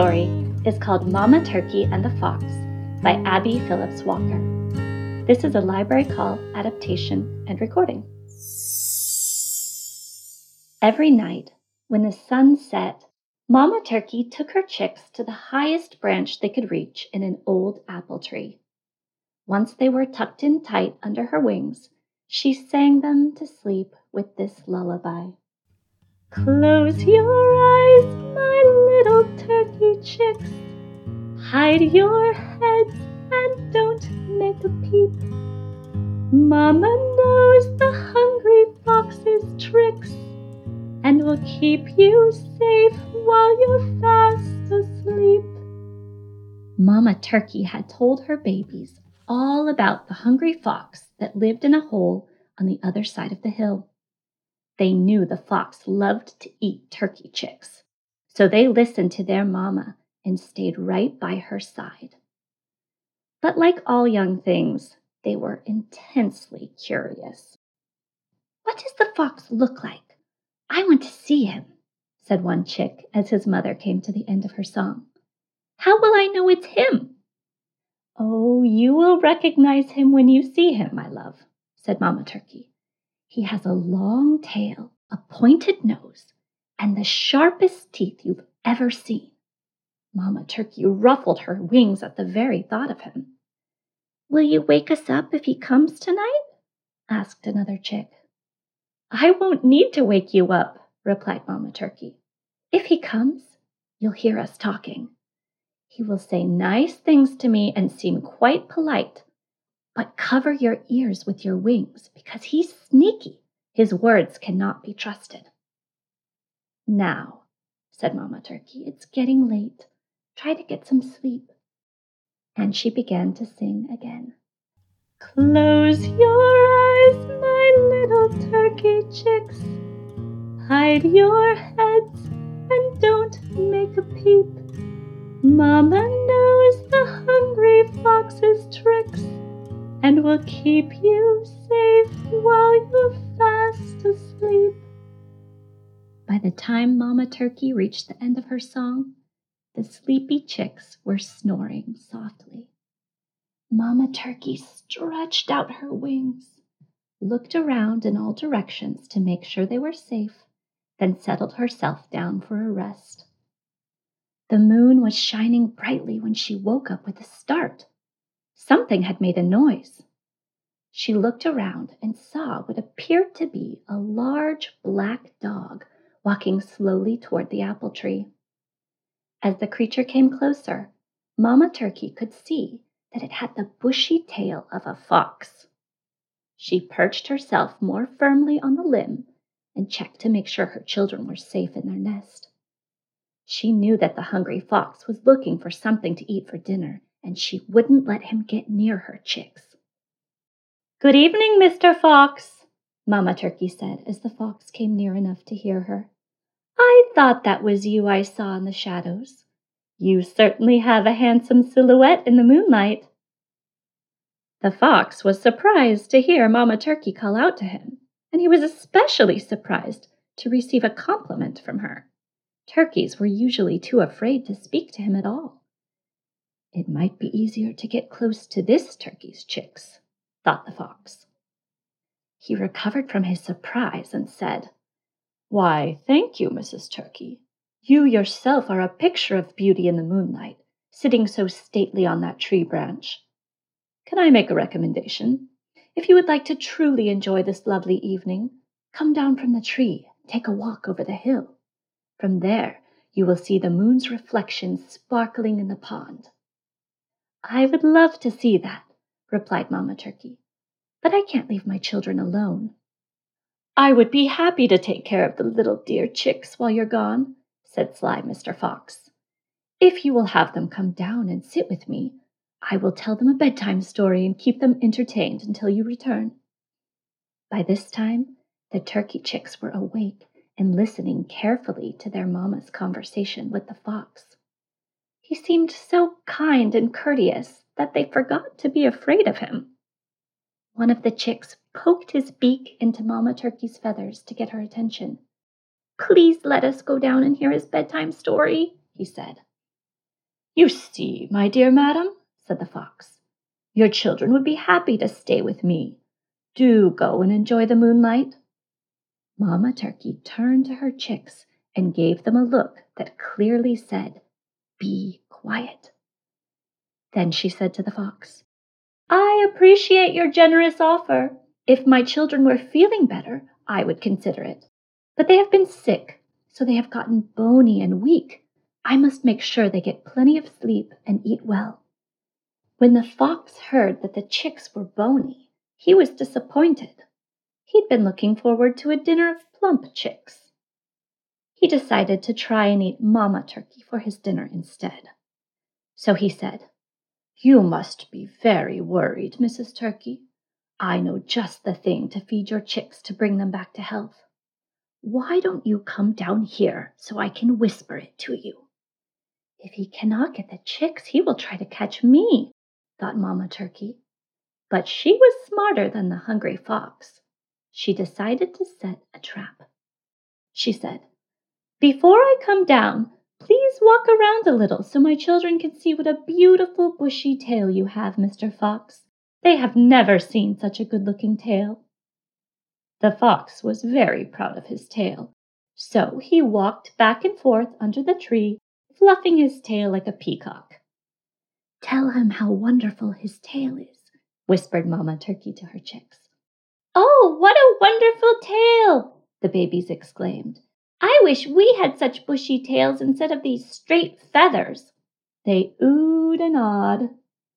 story is called Mama Turkey and the Fox by Abby Phillips Walker. This is a Library Call adaptation and recording. Every night, when the sun set, Mama Turkey took her chicks to the highest branch they could reach in an old apple tree. Once they were tucked in tight under her wings, she sang them to sleep with this lullaby. Close your eyes, my little turkey chicks. Hide your heads and don't make a peep. Mama knows the hungry fox's tricks and will keep you safe while you're fast asleep. Mama Turkey had told her babies all about the hungry fox that lived in a hole on the other side of the hill. They knew the fox loved to eat turkey chicks, so they listened to their mama and stayed right by her side. But like all young things, they were intensely curious. "What does the fox look like? I want to see him," said one chick as his mother came to the end of her song. "How will I know it's him?" "Oh, you will recognize him when you see him, my love," said Mama Turkey. "He has a long tail, a pointed nose, and the sharpest teeth you've ever seen." Mama Turkey ruffled her wings at the very thought of him. "Will you wake us up if he comes tonight?" asked another chick. "I won't need to wake you up," replied Mama Turkey. "If he comes, you'll hear us talking. He will say nice things to me and seem quite polite, but cover your ears with your wings because he's sneaky. His words cannot be trusted." "Now," said Mama Turkey, "it's getting late. Try to get some sleep." And she began to sing again. "Close your eyes, my little turkey chicks. Hide your heads and don't make a peep. Mama knows the hungry fox's tricks and will keep you safe while you're fast asleep." By the time Mama Turkey reached the end of her song, the sleepy chicks were snoring softly. Mama Turkey stretched out her wings, looked around in all directions to make sure they were safe, then settled herself down for a rest. The moon was shining brightly when she woke up with a start. Something had made a noise. She looked around and saw what appeared to be a large black dog walking slowly toward the apple tree. As the creature came closer, Mama Turkey could see that it had the bushy tail of a fox. She perched herself more firmly on the limb and checked to make sure her children were safe in their nest. She knew that the hungry fox was looking for something to eat for dinner, and she wouldn't let him get near her chicks. "Good evening, Mr. Fox," Mama Turkey said as the fox came near enough to hear her. "I thought that was you I saw in the shadows. You certainly have a handsome silhouette in the moonlight." The fox was surprised to hear Mama Turkey call out to him, and he was especially surprised to receive a compliment from her. Turkeys were usually too afraid to speak to him at all. "It might be easier to get close to this turkey's chicks," thought the fox. He recovered from his surprise and said, "Why, thank you, Mrs. Turkey. You yourself are a picture of beauty in the moonlight, sitting so stately on that tree branch. Can I make a recommendation? If you would like to truly enjoy this lovely evening, come down from the tree and take a walk over the hill. From there, you will see the moon's reflection sparkling in the pond." "I would love to see that," replied Mama Turkey, "but I can't leave my children alone." "I would be happy to take care of the little dear chicks while you're gone," said sly Mr. Fox. "If you will have them come down and sit with me, I will tell them a bedtime story and keep them entertained until you return." By this time, the turkey chicks were awake and listening carefully to their mama's conversation with the fox. He seemed so kind and courteous that they forgot to be afraid of him. One of the chicks poked his beak into Mama Turkey's feathers to get her attention. "Please let us go down and hear his bedtime story," he said. "You see, my dear madam," said the fox, "your children would be happy to stay with me. Do go and enjoy the moonlight." Mamma Turkey turned to her chicks and gave them a look that clearly said, "Be quiet." Then she said to the fox, "I appreciate your generous offer. If my children were feeling better, I would consider it. But they have been sick, so they have gotten bony and weak. I must make sure they get plenty of sleep and eat well." When the fox heard that the chicks were bony, he was disappointed. He'd been looking forward to a dinner of plump chicks. He decided to try and eat Mamma Turkey for his dinner instead. So he said, "You must be very worried, Mrs. Turkey. I know just the thing to feed your chicks to bring them back to health. Why don't you come down here so I can whisper it to you?" "If he cannot get the chicks, he will try to catch me," thought Mamma Turkey. But she was smarter than the hungry fox. She decided to set a trap. She said, "Before I come down, please walk around a little so my children can see what a beautiful bushy tail you have, Mr. Fox. They have never seen such a good-looking tail." The fox was very proud of his tail, so he walked back and forth under the tree, fluffing his tail like a peacock. "Tell him how wonderful his tail is," whispered Mamma Turkey to her chicks. "Oh, what a wonderful tail!" the babies exclaimed. "I wish we had such bushy tails instead of these straight feathers." They oohed and awed.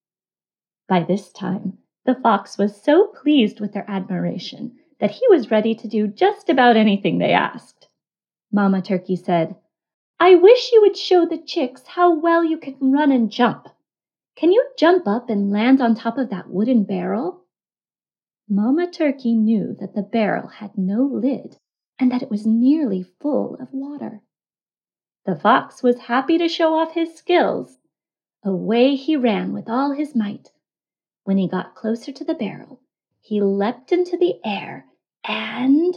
By this time, the fox was so pleased with their admiration that he was ready to do just about anything they asked. Mamma Turkey said, "I wish you would show the chicks how well you can run and jump. Can you jump up and land on top of that wooden barrel?" Mamma Turkey knew that the barrel had no lid and that it was nearly full of water. The fox was happy to show off his skills. Away he ran with all his might. When he got closer to the barrel, he leapt into the air and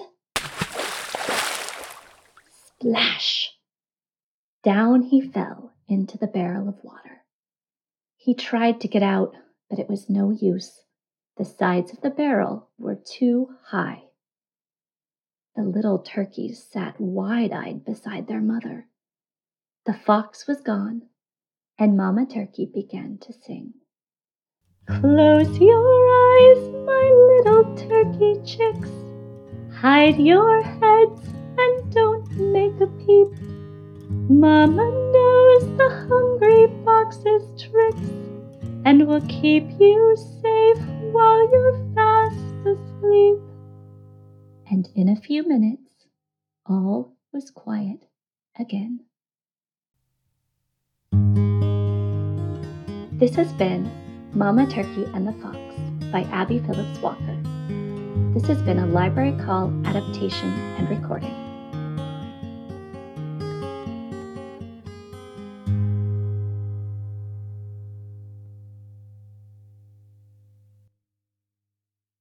splash! Down he fell into the barrel of water. He tried to get out, but it was no use. The sides of the barrel were too high. The little turkeys sat wide-eyed beside their mother. The fox was gone, and Mamma Turkey began to sing. "Close your eyes, my little turkey chicks. Hide your heads and don't make a peep. Mama knows the hungry fox's tricks and will keep you safe while you're fast asleep." And in a few minutes, all was quiet again. This has been Mamma Turkey and the Fox by Abby Phillips Walker. This has been a Library Call adaptation and recording.